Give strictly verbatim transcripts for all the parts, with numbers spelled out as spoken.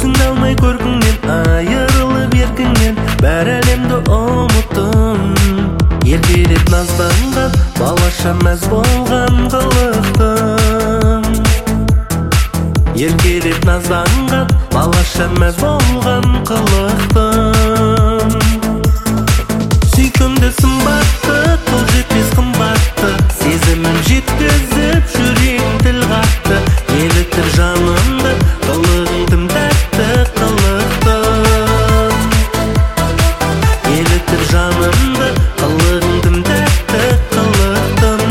өзіңді алмай көркіңнен, айырылып еркіңнен, бәр әлемді ұмыттым. Еркелеп назданған, балаша мәз болған қылықтым. Еркелеп назданған, балаша мәз болған қылықтым. Сүйкімді сымбатты, қол жетпес қымбатты, сезімім жеткізіп жүрек тіл қатты. Елітіп жанымды, қылығың тым тәтті қылықтым. Елітіп жанымды, қылығың тым тәтті қылықтым.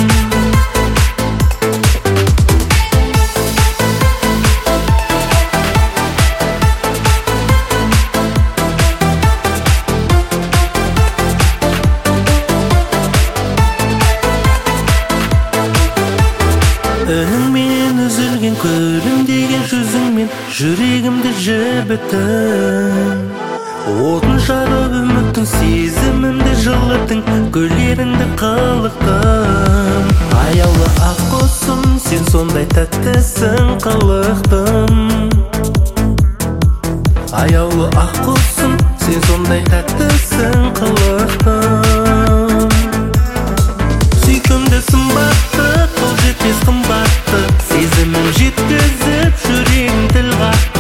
Үніңмен үзілген күлімдеген жүзіңмен жүрегімді жібіттің. Отын жағып үміттің, сезімімді жылыттың, гүлдеріңді қылықтым. Аяулы ақ құсым, сен сондай тәттісің қылықтым. Аяулы ақ құсым, сен сондай тәттісің қылықтым. Сүйкімді сымбатты, қол жетпес қымбатты, сезімім жеткізіп жүрегім тіл қатты.